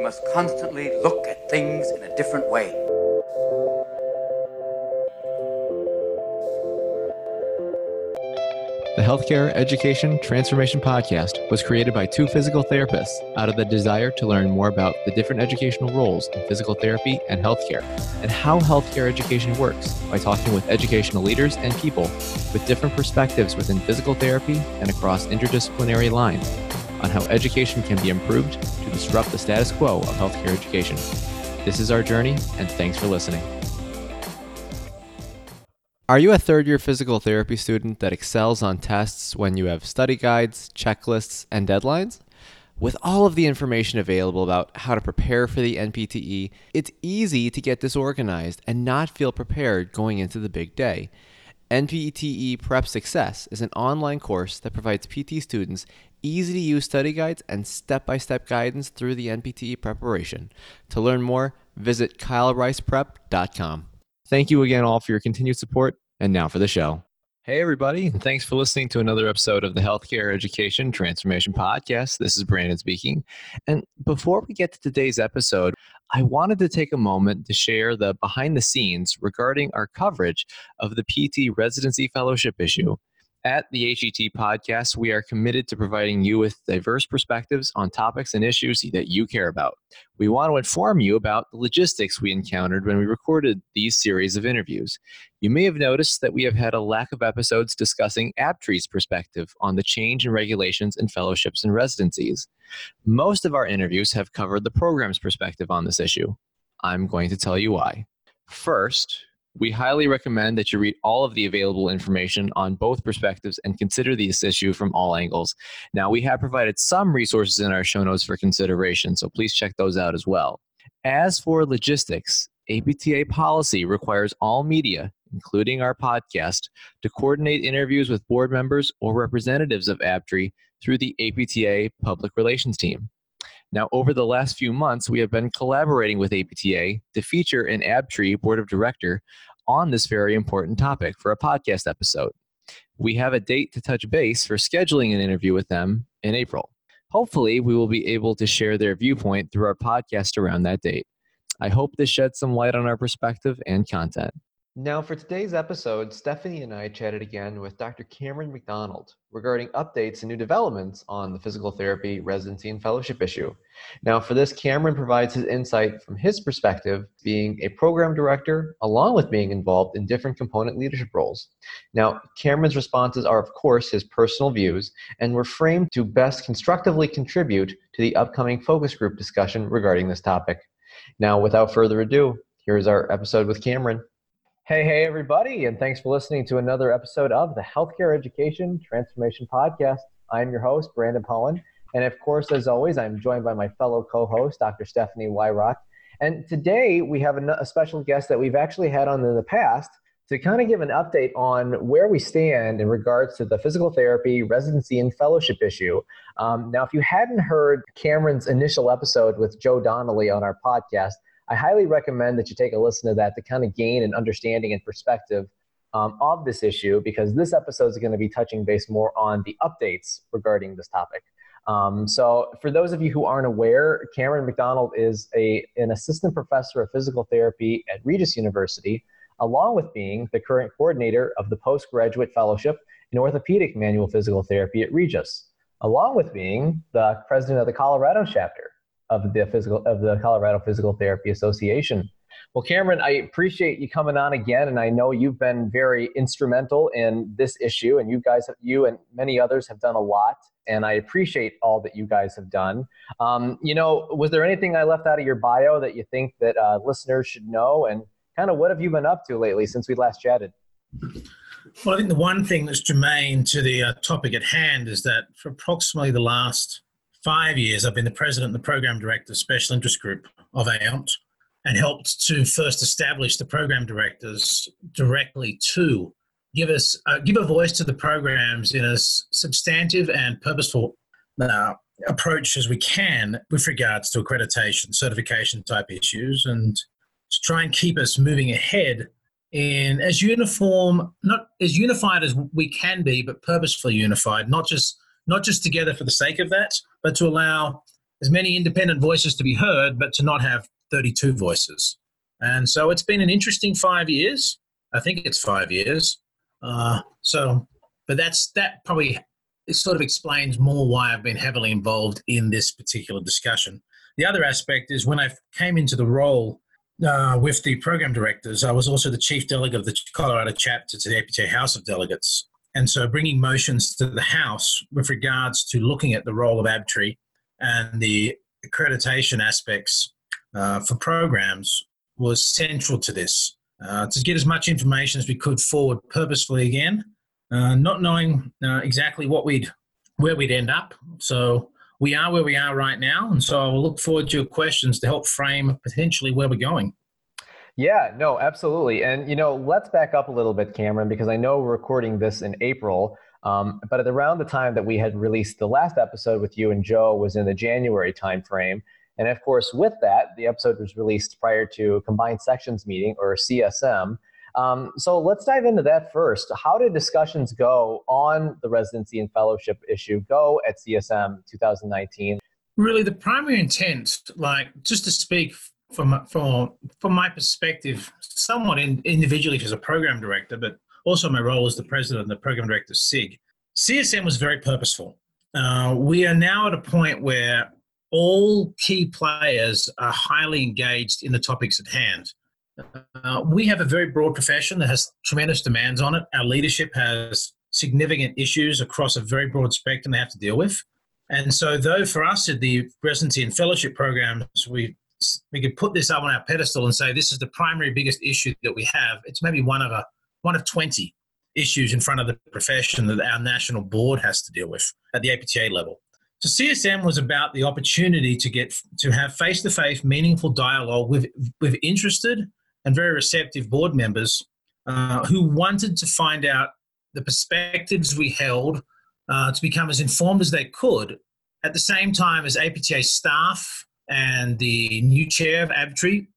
must constantly look at things in a different way. The Healthcare Education Transformation Podcast was created by two physical therapists out of the desire to learn more about the different educational roles in physical therapy and healthcare, and how healthcare education works by talking with educational leaders and people with different perspectives within physical therapy and across interdisciplinary lines on how education can be improved to disrupt the status quo of healthcare education. This is our journey, and thanks for listening. Are you a third-year physical therapy student that excels on tests when you have study guides, checklists, and deadlines? With all of the information available about how to prepare for the NPTE, it's easy to get disorganized and not feel prepared going into the big day. NPTE Prep Success is an online course that provides PT students easy-to-use study guides and step-by-step guidance through the NPTE preparation. To learn more, visit kylericeprep.com. Thank you again all for your continued support, and now for the show. Hey everybody, and thanks for listening to another episode of the Healthcare Education Transformation Podcast. This is Brandon speaking, and before we get to today's episode, I wanted to take a moment to share the behind the scenes regarding our coverage of the PT Residency Fellowship issue. At the HET Podcast, we are committed to providing you with diverse perspectives on topics and issues that you care about. We want to inform you about the logistics we encountered when we recorded these series of interviews. You may have noticed that we have had a lack of episodes discussing ABTRE's perspective on the change in regulations in fellowships and residencies. Most of our interviews have covered the program's perspective on this issue. I'm going to tell you why. First, we highly recommend that you read all of the available information on both perspectives and consider this issue from all angles. Now, we have provided some resources in our show notes for consideration, so please check those out as well. As for logistics, APTA policy requires all media, including our podcast, to coordinate interviews with board members or representatives of ABTRE through the APTA public relations team. Now, over the last few months, we have been collaborating with APTA to feature an ABTRE board of director on this very important topic for a podcast episode. We have a date to touch base for scheduling an interview with them in April. Hopefully, we will be able to share their viewpoint through our podcast around that date. I hope this sheds some light on our perspective and content. Now, for today's episode, Stephanie and I chatted again with Dr. Cameron McDonald regarding updates and new developments on the physical therapy residency and fellowship issue. Now, for this, Cameron provides his insight from his perspective, being a program director, along with being involved in different component leadership roles. Now, Cameron's responses are, of course, his personal views, and were framed to best constructively contribute to the upcoming focus group discussion regarding this topic. Now, without further ado, here's our episode with Cameron. Hey, everybody, and thanks for listening to another episode of the Healthcare Education Transformation Podcast. I'm your host, Brandon Pollen, and of course, as always, I'm joined by my fellow co-host, Dr. Stephanie Wyrock. And today, we have a special guest that we've actually had on in the past to kind of give an update on where we stand in regards to the physical therapy, residency, and fellowship issue. Now, if you hadn't heard Cameron's initial episode with Joe Donnelly on our podcast, I highly recommend that you take a listen to that to kind of gain an understanding and perspective of this issue, because this episode is going to be touching base more on the updates regarding this topic. So for those of you who aren't aware, Cameron McDonald is an assistant professor of physical therapy at Regis University, along with being the current coordinator of the postgraduate fellowship in orthopedic manual physical therapy at Regis, along with being the president of the Colorado chapter of the Colorado Physical Therapy Association. Well, Cameron, I appreciate you coming on again, and I know you've been very instrumental in this issue, and you and many others have done a lot, and I appreciate all that you guys have done. Was there anything I left out of your bio that you think that listeners should know, and kind of what have you been up to lately since we last chatted? Well, I think the one thing that's germane to the topic at hand is that for approximately the last 5 years, I've been the president and the program director of Special Interest Group of AONT, and helped to first establish the program directors directly to give a voice to the programs in as substantive and purposeful approach as we can with regards to accreditation, certification type issues, and to try and keep us moving ahead in as uniform, not as unified as we can be, but purposefully unified, not just together for the sake of that, but to allow as many independent voices to be heard, but to not have 32 voices. And so it's been an interesting 5 years. I think it's 5 years. But that probably it sort of explains more why I've been heavily involved in this particular discussion. The other aspect is when I came into the role with the program directors, I was also the chief delegate of the Colorado chapter to the APTA House of Delegates. And so bringing motions to the House with regards to looking at the role of ABTRI and the accreditation aspects for programs was central to this. To get as much information as we could forward purposefully again, not knowing exactly where we'd end up. So we are where we are right now. And so I will look forward to your questions to help frame potentially where we're going. Yeah, no, absolutely. And, let's back up a little bit, Cameron, because I know we're recording this in April, but at around the time that we had released the last episode with you and Joe was in the January timeframe. And of course, with that, the episode was released prior to Combined Sections Meeting, or CSM. So let's dive into that first. How did discussions go on the residency and fellowship issue go at CSM 2019? Really, the primary intent, just to speak from my perspective, somewhat individually as a program director, but also my role as the president and the program director of SIG, CSM was very purposeful. We are now at a point where all key players are highly engaged in the topics at hand. We have a very broad profession that has tremendous demands on it. Our leadership has significant issues across a very broad spectrum they have to deal with. And so though for us at the residency and fellowship programs, we could put this up on our pedestal and say this is the primary biggest issue that we have, it's maybe one of 20 issues in front of the profession that our national board has to deal with at the APTA level. So CSM was about the opportunity to have face-to-face meaningful dialogue with interested and very receptive board members who wanted to find out the perspectives we held to become as informed as they could, at the same time as APTA staff and the new chair of ABTRI,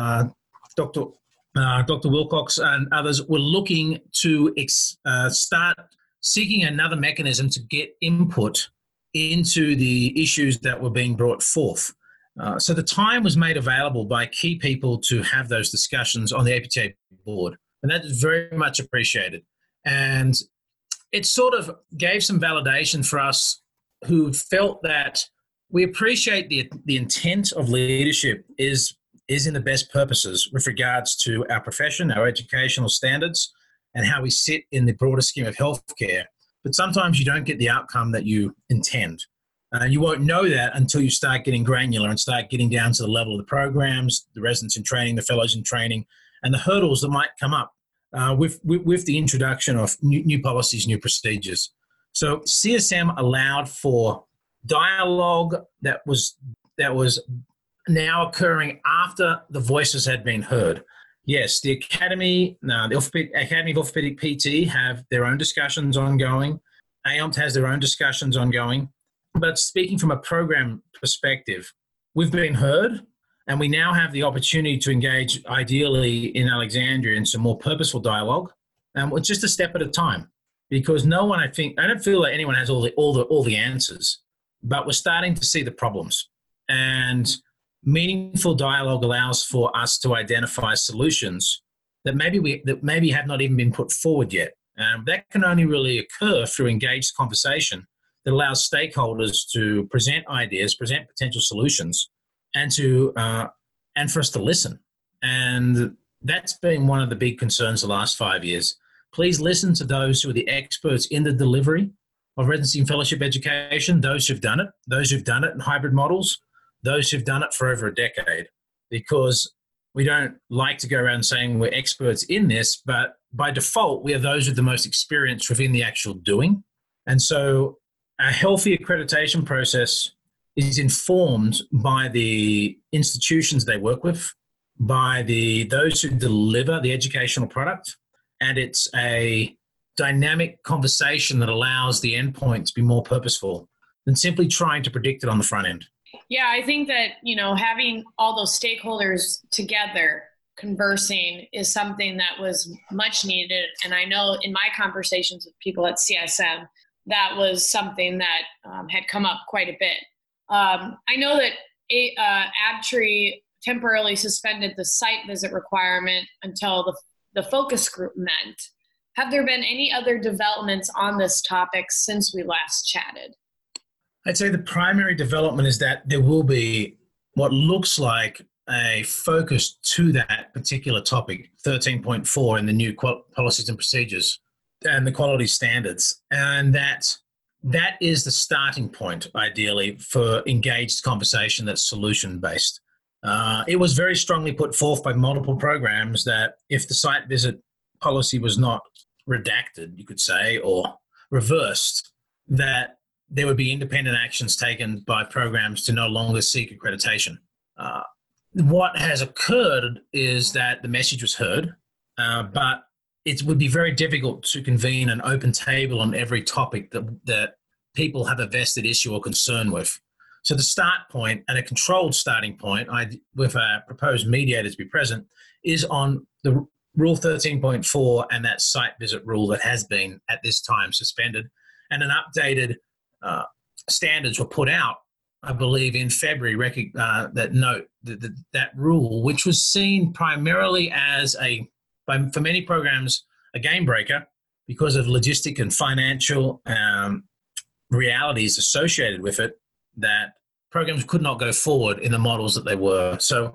Dr. Wilcox and others were looking to start seeking another mechanism to get input into the issues that were being brought forth. So the time was made available by key people to have those discussions on the APTA board, and that is very much appreciated. And it sort of gave some validation for us who felt that we appreciate the intent of leadership is in the best purposes with regards to our profession, our educational standards, and how we sit in the broader scheme of healthcare. But sometimes you don't get the outcome that you intend. You won't know that until you start getting granular and start getting down to the level of the programs, the residents in training, the fellows in training, and the hurdles that might come up with the introduction of new policies, new procedures. So CSM allowed for dialogue that was now occurring after the voices had been heard. Yes, the Academy of Orthopedic PT have their own discussions ongoing. AOMT has their own discussions ongoing. But speaking from a program perspective, we've been heard, and we now have the opportunity to engage ideally in Alexandria in some more purposeful dialogue. It's just a step at a time, because I don't feel like anyone has all the answers, but we're starting to see the problems. And meaningful dialogue allows for us to identify solutions that maybe have not even been put forward yet. That can only really occur through engaged conversation that allows stakeholders to present ideas, present potential solutions, and for us to listen. And that's been one of the big concerns the last 5 years. Please listen to those who are the experts in the delivery of residency and fellowship education, those who've done it in hybrid models, those who've done it for over a decade, because we don't like to go around saying we're experts in this, but by default, we are those with the most experience within the actual doing. And so a healthy accreditation process is informed by the institutions they work with, by those who deliver the educational product, and it's a dynamic conversation that allows the endpoint to be more purposeful than simply trying to predict it on the front end. Yeah, I think that, having all those stakeholders together conversing is something that was much needed. And I know in my conversations with people at CSM, that was something that had come up quite a bit. I know that ABTRI temporarily suspended the site visit requirement until the focus group met. Have there been any other developments on this topic since we last chatted? I'd say the primary development is that there will be what looks like a focus to that particular topic, 13.4 in the new policies and procedures and the quality standards. And that is the starting point, ideally, for engaged conversation that's solution-based. It was very strongly put forth by multiple programs that if the site visit policy was not redacted, you could say, or reversed, that there would be independent actions taken by programs to no longer seek accreditation. What has occurred is that the message was heard, but it would be very difficult to convene an open table on every topic that people have a vested issue or concern with. So the start point, and a controlled starting point, with a proposed mediator to be present, is on the Rule 13.4 and that site visit rule that has been at this time suspended. And an updated standards were put out, I believe, in February, that note that rule, which was seen primarily as for many programs, a game breaker because of logistic and financial realities associated with it, that programs could not go forward in the models that they were. So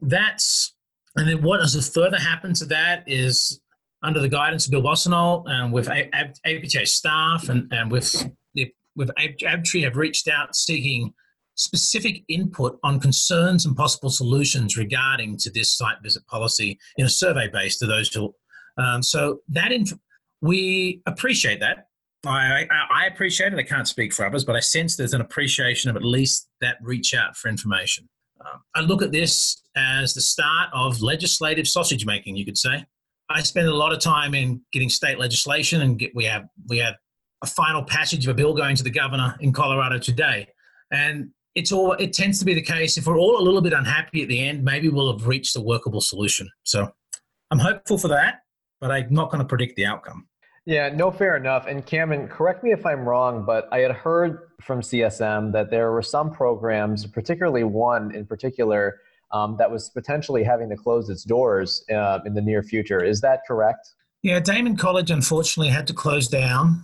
and then what has further happened to that is, under the guidance of Bill Bossonol and with APTA staff and with ABTRI, have reached out seeking specific input on concerns and possible solutions regarding to this site visit policy in a survey base to those who. So that we appreciate that. I appreciate it. I can't speak for others, but I sense there's an appreciation of at least that reach out for information. I look at this as the start of legislative sausage making, you could say. I spend a lot of time in getting state legislation, and we have a final passage of a bill going to the governor in Colorado today. And it tends to be the case, if we're all a little bit unhappy at the end, maybe we'll have reached a workable solution. So I'm hopeful for that, but I'm not going to predict the outcome. Yeah, no, fair enough. And Cameron, correct me if I'm wrong, but I had heard from CSM that there were some programs, particularly one in particular, that was potentially having to close its doors in the near future. Is that correct? Yeah, Damon College unfortunately had to close down.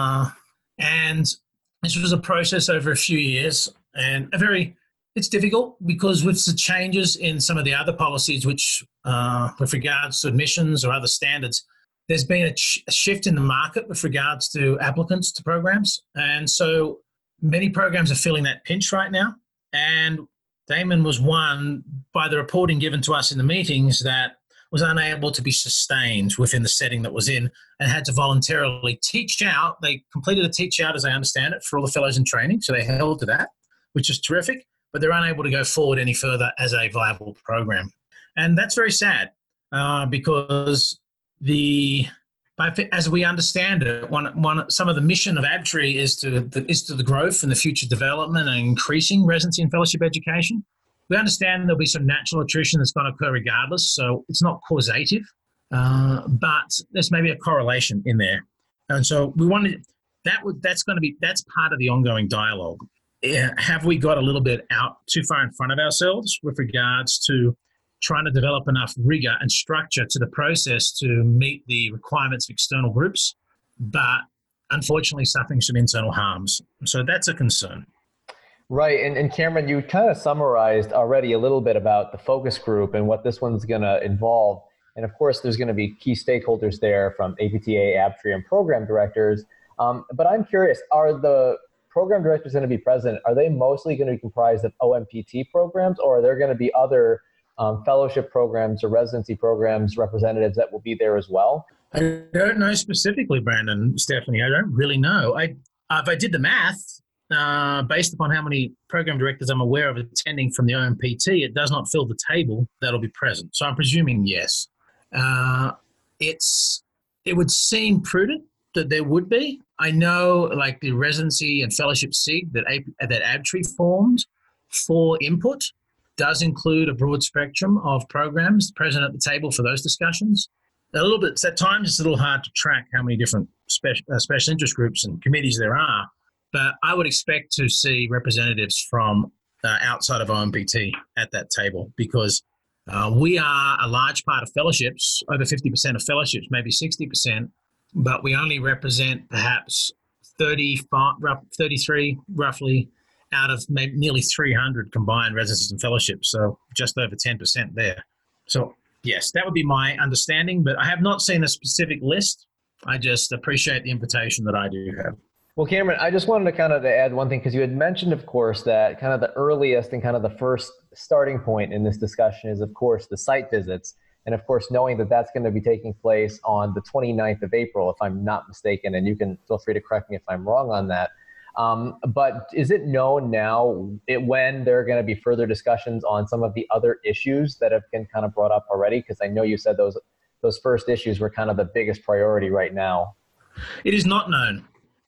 And this was a process over a few years, and it's difficult because with the changes in some of the other policies, which with regards to admissions or other standards, there's been a shift in the market with regards to applicants to programs. And so many programs are feeling that pinch right now. And Damon was one, by the reporting given to us in the meetings, that was unable to be sustained within the setting that was in and had to voluntarily teach out. They completed a teach out, as I understand it, for all the fellows in training. So they held to that, which is terrific, but they're unable to go forward any further as a viable program. And that's very sad because as we understand it, some of the mission of ABTRI is to the growth and the future development and increasing residency and fellowship education. We understand there'll be some natural attrition that's going to occur regardless, so it's not causative, but there's maybe a correlation in there. And so we wanted that's part of the ongoing dialogue. Have we got a little bit out too far in front of ourselves with regards to trying to develop enough rigor and structure to the process to meet the requirements of external groups, but unfortunately suffering some internal harms? So that's a concern. Right. And Cameron, you kind of summarized already a little bit about the focus group and what this one's going to involve. And of course, there's going to be key stakeholders there from APTA, ABTRI, and program directors. But I'm curious, are the program directors going to be present? Are they mostly going to be comprised of OMPT programs, or are there going to be other fellowship programs or residency programs representatives that will be there as well? I don't know specifically, Brandon, Stephanie. I don't really know. If I did the math, based upon how many program directors I'm aware of attending from the OMPT, it does not fill the table that'll be present. So I'm presuming yes. It would seem prudent that there would be. I know, like the residency and fellowship SIG that ABTRI formed for input does include a broad spectrum of programs present at the table for those discussions. At times it's a little hard to track how many different special interest groups and committees there are. But I would expect to see representatives from outside of OMPT at that table, because we are a large part of fellowships, over 50% of fellowships, maybe 60%, but we only represent perhaps 33 roughly out of maybe nearly 300 combined residencies and fellowships, so just over 10% there. So yes, that would be my understanding, but I have not seen a specific list. I just appreciate the invitation that I do have. Well, Cameron, I just wanted to kind of add one thing, because you had mentioned, of course, that kind of the earliest and kind of the first starting point in this discussion is, of course, the site visits. And of course, knowing that that's going to be taking place on the 29th of April, if I'm not mistaken, and you can feel free to correct me if I'm wrong on that. But is it known now when there are going to be further discussions on some of the other issues that have been kind of brought up already? Because I know you said those first issues were kind of the biggest priority right now. It is not known.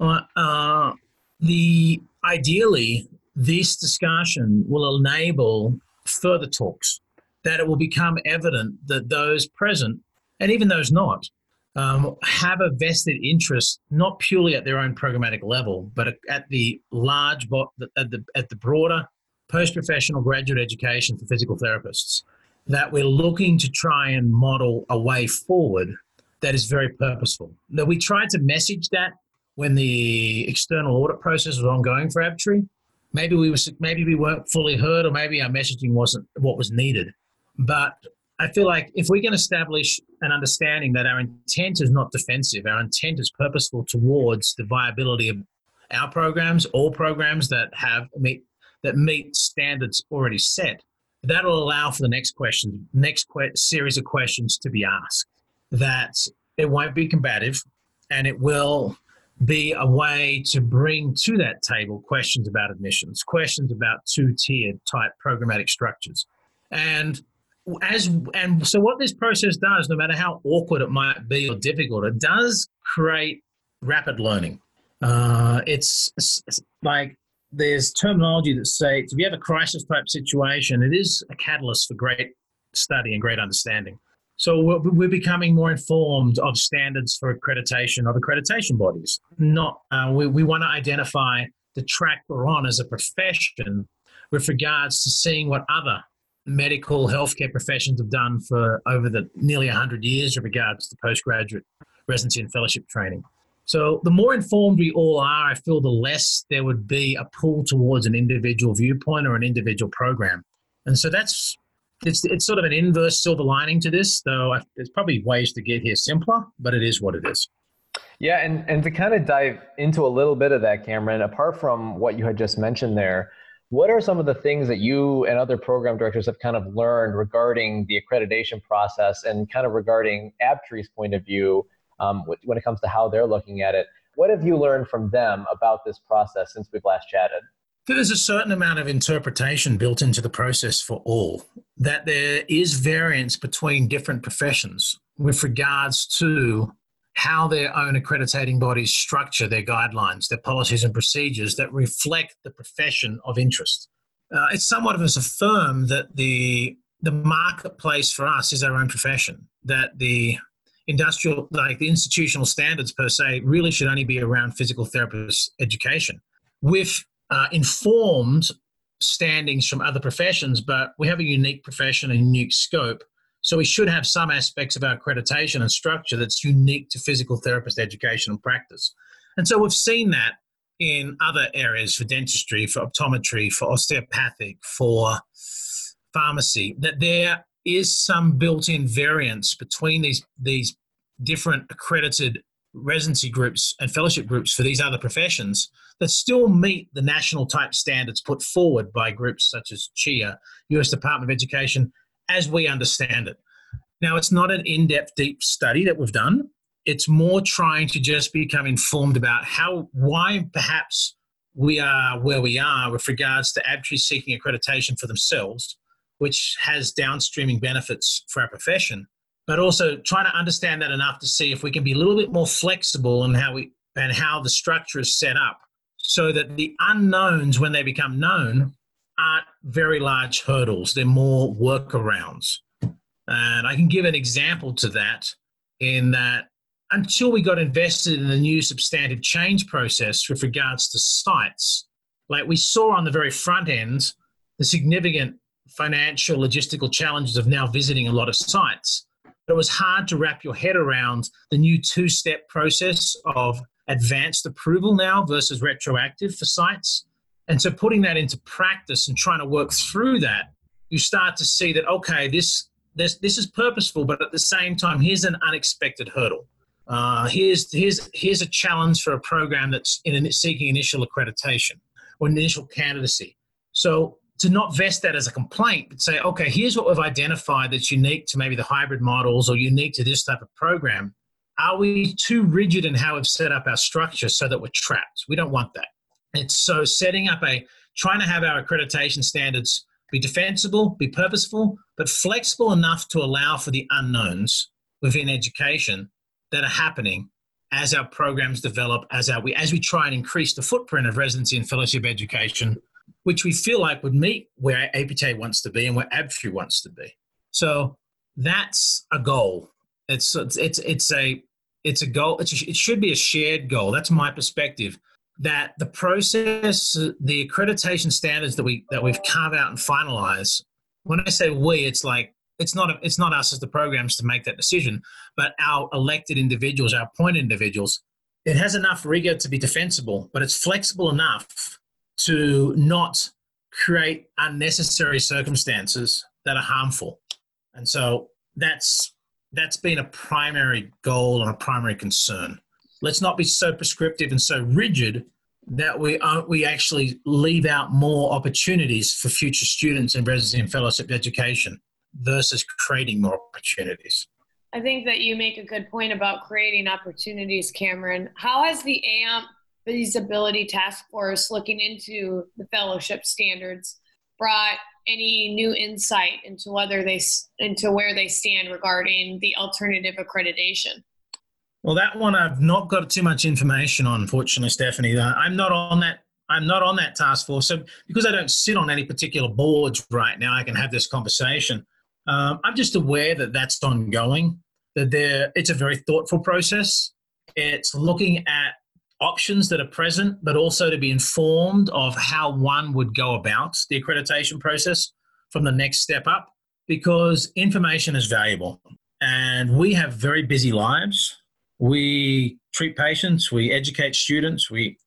Ideally, this discussion will enable further talks, that it will become evident that those present, and even those not, have a vested interest, not purely at their own programmatic level, but at the broader post-professional graduate education for physical therapists, that we're looking to try and model a way forward that is very purposeful. Now, we tried to message that when the external audit process was ongoing for ABTRI. Maybe we weren't fully heard, or maybe our messaging wasn't what was needed. But I feel like if we can establish an understanding that our intent is not defensive, our intent is purposeful towards the viability of our programs, all programs that meet standards already set, that'll allow for the next series of questions to be asked. That it won't be combative, and it will be a way to bring to that table questions about admissions, questions about two-tiered type programmatic structures. And so what this process does, no matter how awkward it might be or difficult, it does create rapid learning. It's like there's terminology that says if you have a crisis type situation, it is a catalyst for great study and great understanding. So we're becoming more informed of standards for accreditation of accreditation bodies. We want to identify the track we're on as a profession with regards to seeing what other medical healthcare professions have done for over the nearly 100 years with regards to postgraduate residency and fellowship training. So the more informed we all are, I feel the less there would be a pull towards an individual viewpoint or an individual program. And so it's sort of an inverse silver lining to this, though there's probably ways to get here simpler, but it is what it is. Yeah, and to kind of dive into a little bit of that, Cameron, apart from what you had just mentioned there, what are some of the things that you and other program directors have kind of learned regarding the accreditation process and kind of regarding ABTRI's point of view when it comes to how they're looking at it? What have you learned from them about this process since we've last chatted? There's a certain amount of interpretation built into the process for all, that there is variance between different professions with regards to how their own accrediting bodies structure their guidelines, their policies and procedures that reflect the profession of interest. It's somewhat of us affirm that the marketplace for us is our own profession, that the institutional standards per se really should only be around physical therapist education, with informed standings from other professions, but we have a unique profession and unique scope. So we should have some aspects of our accreditation and structure that's unique to physical therapist education and practice. And so we've seen that in other areas for dentistry, for optometry, for osteopathic, for pharmacy, that there is some built-in variance between these different accredited residency groups and fellowship groups for these other professions that still meet the national type standards put forward by groups such as CHIA, US Department of Education, as we understand it. Now, it's not an in-depth, deep study that we've done. It's more trying to just become informed about why perhaps we are where we are with regards to ABTRI seeking accreditation for themselves, which has downstreaming benefits for our profession, but also trying to understand that enough to see if we can be a little bit more flexible in how the structure is set up so that the unknowns, when they become known, aren't very large hurdles. They're more workarounds. And I can give an example to that in that until we got invested in the new substantive change process with regards to sites, like we saw on the very front end, the significant financial logistical challenges of now visiting a lot of sites. But it was hard to wrap your head around the new two-step process of advanced approval now versus retroactive for sites. And so putting that into practice and trying to work through that, you start to see that, okay, this is purposeful, but at the same time, here's an unexpected hurdle. Here's a challenge for a program that's seeking initial accreditation or initial candidacy. So to not vest that as a complaint, but say, okay, here's what we've identified that's unique to maybe the hybrid models or unique to this type of program. Are we too rigid in how we've set up our structure so that we're trapped? We don't want that. It's so trying to have our accreditation standards be defensible, be purposeful, but flexible enough to allow for the unknowns within education that are happening as our programs develop, as we try and increase the footprint of residency and fellowship education, which we feel like would meet where APTA wants to be and where ABFRE wants to be. So that's a goal. It's a goal. It should be a shared goal. That's my perspective. That the process, the accreditation standards that we've carved out and finalized. When I say we, it's like it's not us as the programs to make that decision, but our elected individuals, our appointed individuals. It has enough rigor to be defensible, but it's flexible enough to not create unnecessary circumstances that are harmful. And so that's been a primary goal and a primary concern. Let's not be so prescriptive and so rigid that we actually leave out more opportunities for future students in residency and fellowship education versus creating more opportunities. I think that you make a good point about creating opportunities, Cameron. How has the AMP Feasibility Task Force looking into the fellowship standards brought any new insight into where they stand regarding the alternative accreditation? Well, that one I've not got too much information on, unfortunately, Stephanie. I'm not on that task force. So because I don't sit on any particular boards right now, I can have this conversation. I'm just aware that that's ongoing, that it's a very thoughtful process. It's looking at options that are present, but also to be informed of how one would go about the accreditation process from the next step up, because information is valuable. And we have very busy lives. We treat patients, we educate students,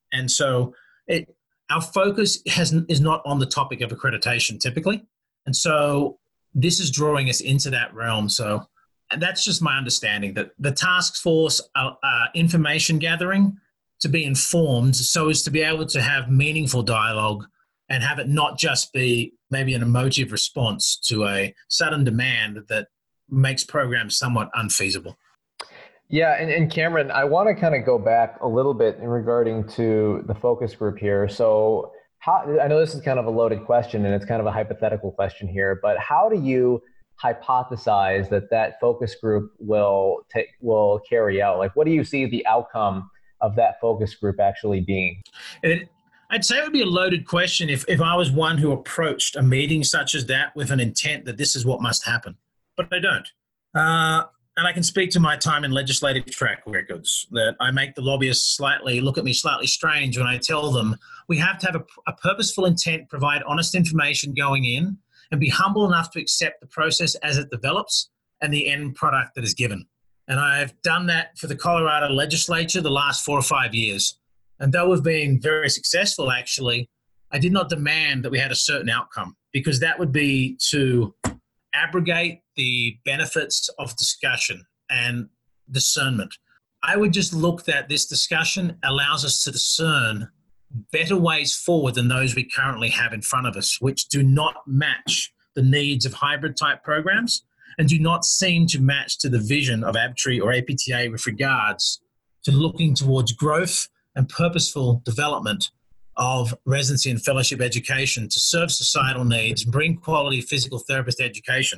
our focus is not on the topic of accreditation typically. And so this is drawing us into that realm. So that's just my understanding, that the task force information gathering to be informed so as to be able to have meaningful dialogue and have it not just be maybe an emotive response to a sudden demand that makes programs somewhat unfeasible. Yeah, and Cameron, I want to kind of go back a little bit in regarding to the focus group here. So I know this is kind of a loaded question and it's kind of a hypothetical question here, but how do you hypothesize that focus group will carry out? Like, what do you see the outcome of that focus group actually being? I'd say it would be a loaded question if I was one who approached a meeting such as that with an intent that this is what must happen, but I don't. And I can speak to my time in legislative track records that I make the lobbyists look at me slightly strange when I tell them we have to have a purposeful intent, provide honest information going in, and be humble enough to accept the process as it develops and the end product that is given. And I've done that for the Colorado legislature the last 4 or 5 years. And though we've been very successful, actually, I did not demand that we had a certain outcome, because that would be to abrogate the benefits of discussion and discernment. I would just look that this discussion allows us to discern better ways forward than those we currently have in front of us, which do not match the needs of hybrid type programs and do not seem to match to the vision of ABTRE or APTA with regards to looking towards growth and purposeful development of residency and fellowship education to serve societal needs, bring quality physical therapist education.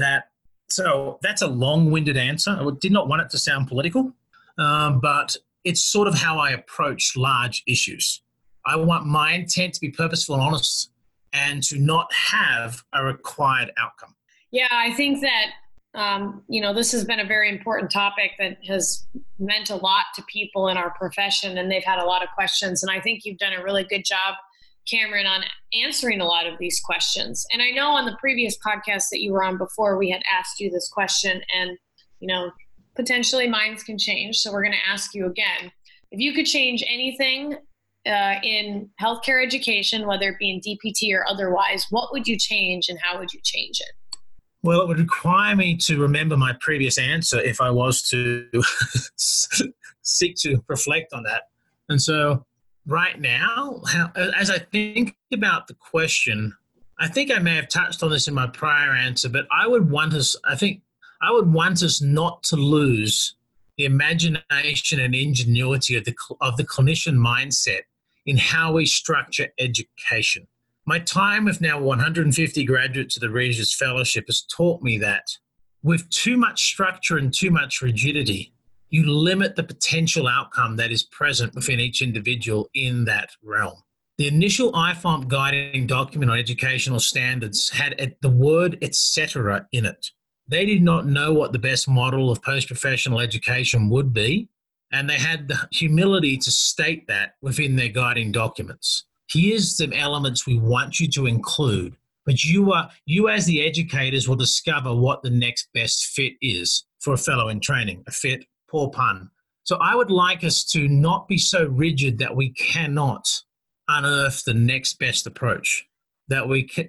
So that's a long-winded answer. I did not want it to sound political, but it's sort of how I approach large issues. I want my intent to be purposeful and honest and to not have a required outcome. Yeah, I think that This has been a very important topic that has meant a lot to people in our profession, and they've had a lot of questions. And I think you've done a really good job, Cameron, on answering a lot of these questions. And I know on the previous podcast that you were on before, we had asked you this question, and, potentially minds can change. So we're going to ask you again. If you could change anything in healthcare education, whether it be in DPT or otherwise, what would you change and how would you change it? Well, it would require me to remember my previous answer if I was to seek to reflect on that. And so right now, as I think about the question, I think I may have touched on this in my prior answer, but I would want us not to lose the imagination and ingenuity of the clinician mindset in how we structure education. My time with now 150 graduates of the Regis Fellowship has taught me that with too much structure and too much rigidity, you limit the potential outcome that is present within each individual in that realm. The initial IFOMP guiding document on educational standards had the word etc. in it. They did not know what the best model of post-professional education would be, and they had the humility to state that within their guiding documents. Here's some elements we want you to include, but you as the educators will discover what the next best fit is for a fellow in training, a fit, poor pun. So I would like us to not be so rigid that we cannot unearth the next best approach, that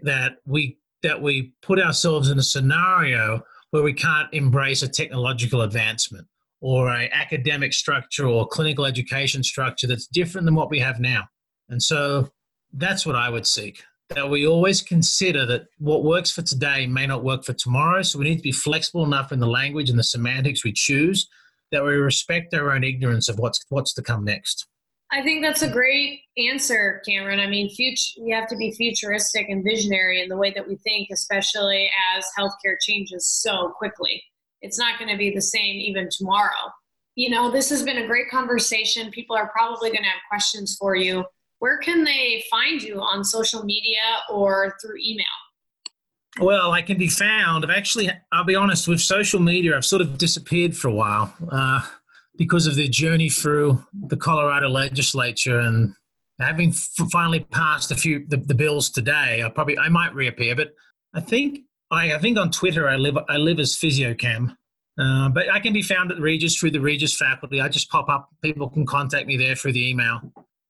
we put ourselves in a scenario where we can't embrace a technological advancement or an academic structure or clinical education structure that's different than what we have now. And so that's what I would seek, that we always consider that what works for today may not work for tomorrow. So we need to be flexible enough in the language and the semantics we choose that we respect our own ignorance of what's to come next. I think that's a great answer, Cameron. I mean, you have to be futuristic and visionary in the way that we think, especially as healthcare changes so quickly. It's not going to be the same even tomorrow. This has been a great conversation. People are probably going to have questions for you. Where can they find you on social media or through email? Well, I can be found. I'll be honest, with social media, I've sort of disappeared for a while because of the journey through the Colorado legislature, and having finally passed the bills today, I might reappear. But I think on Twitter I live as PhysioCam, but I can be found at Regis through the Regis faculty. I just pop up. People can contact me there through the email.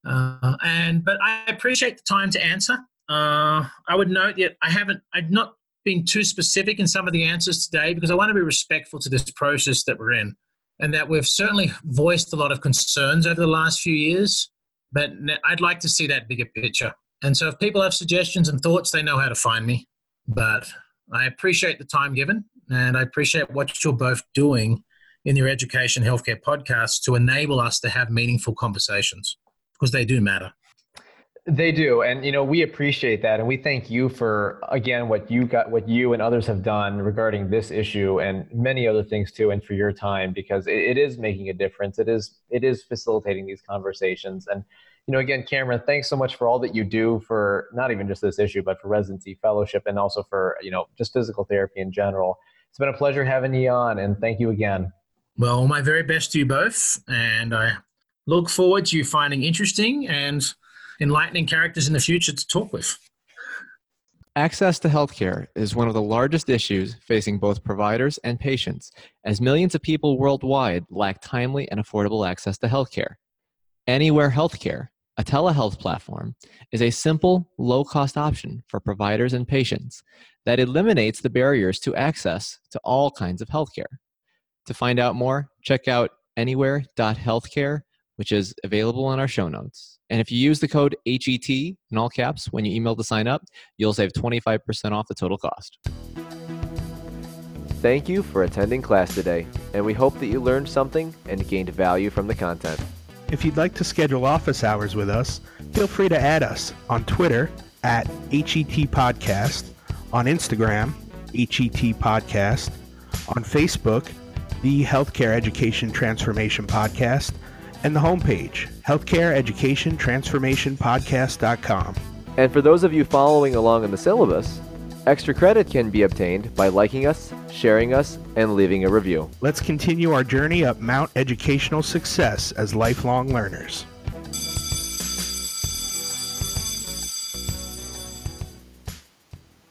But I appreciate the time to answer. I would note that I've not been too specific in some of the answers today because I want to be respectful to this process that we're in, and that we've certainly voiced a lot of concerns over the last few years, but I'd like to see that bigger picture. And so if people have suggestions and thoughts, they know how to find me. But I appreciate the time given, and I appreciate what you're both doing in your education healthcare podcast to enable us to have meaningful conversations, because they do matter. They do. And, we appreciate that. And we thank you for, again, what you and others have done regarding this issue and many other things too, and for your time, because it is making a difference. It is facilitating these conversations. And, again, Cameron, thanks so much for all that you do for not even just this issue, but for residency fellowship and also for, just physical therapy in general. It's been a pleasure having you on, and thank you again. Well, my very best to you both. And I look forward to you finding interesting and enlightening characters in the future to talk with. Access to healthcare is one of the largest issues facing both providers and patients, as millions of people worldwide lack timely and affordable access to healthcare. Anywhere Healthcare, a telehealth platform, is a simple, low-cost option for providers and patients that eliminates the barriers to access to all kinds of healthcare. To find out more, check out anywhere.healthcare, which is available on our show notes. And if you use the code HET in all caps when you email to sign up, you'll save 25% off the total cost. Thank you for attending class today, and we hope that you learned something and gained value from the content. If you'd like to schedule office hours with us, feel free to add us on Twitter at HET Podcast, on Instagram, HET Podcast, on Facebook, the Healthcare Education Transformation Podcast, and the homepage, healthcareeducationtransformationpodcast.com. And for those of you following along in the syllabus, Extra credit can be obtained by liking us, sharing us, and leaving a review. Let's continue our journey up Mount Educational Success as lifelong learners.